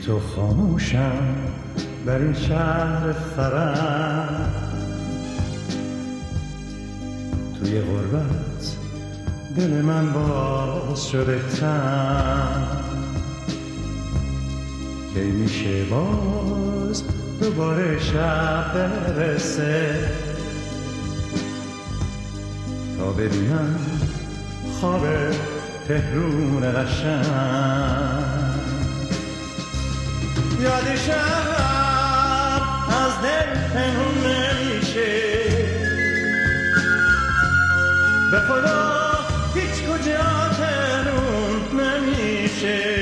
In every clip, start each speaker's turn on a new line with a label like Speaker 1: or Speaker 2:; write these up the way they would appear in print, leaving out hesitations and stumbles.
Speaker 1: تو خاموشم بر این شهر فرح، توی غربت دل من باز شده تن، کی میشه باز دوباره شب برسه تا ببینم خواب تهرون قشنگ. یادشم از دل پنهون نمیشه، به خدا هیچ کجا تهرون نمیشه.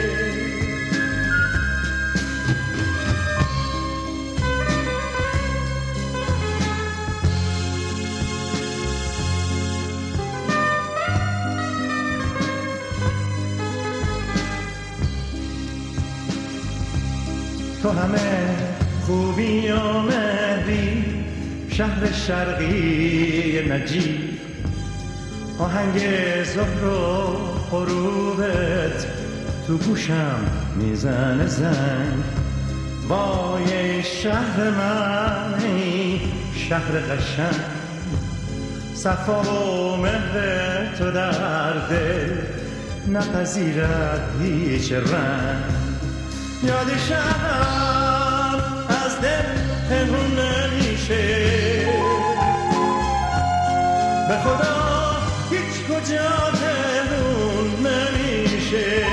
Speaker 1: تو همه خوبی و مهری، شهر شرقی نجیب، آهنگ ظهر و غروبت تو گوشم میزنه زنگ. وای شهر من، شهر قشنگ، صفا و مهر تو در دل نپذیرد هیچ رنگ. یادشم از دل پنهون نمیشه، به خدا هیچ کجا تهرون نمیشه.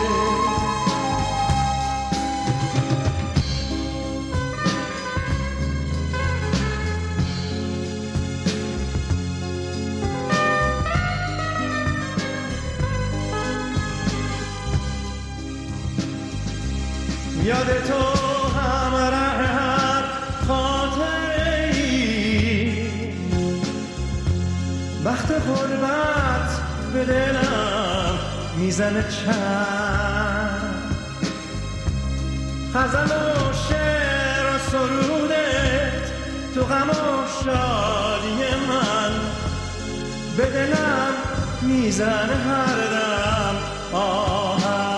Speaker 1: یاد تو همراه هر خاطری، وقت غربت به دلم میزنه چند. غزل و شعر و سرودت تو غم و شادی من، به دلم میزنه هر دم آهنگ.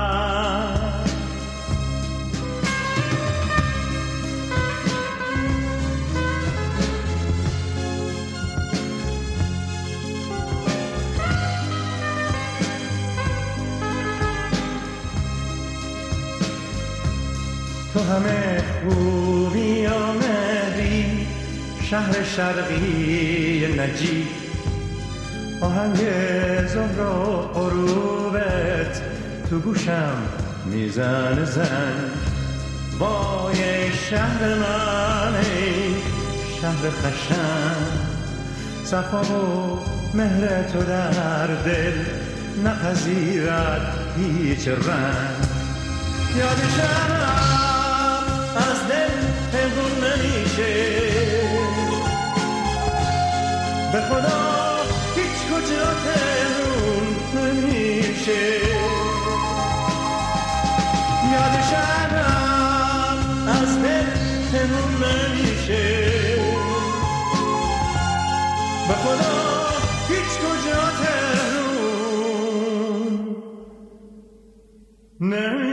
Speaker 1: تو همه خوبی و مهری، شهر شرقی نجیب، آهنگ ظهر و غروبت تو گوشم میزنه زنگ. وای شهر من، شهر قشنگ، صفا و مهر تو در دل نپذیرد هیچ رنگ. یادشم از دل پنهون نمیشه، به خدا هیچ کجا تهرون نمیشه. یادشم از دل پنهون نمیشه، به خدا هیچ کجا تهرون نمیشه.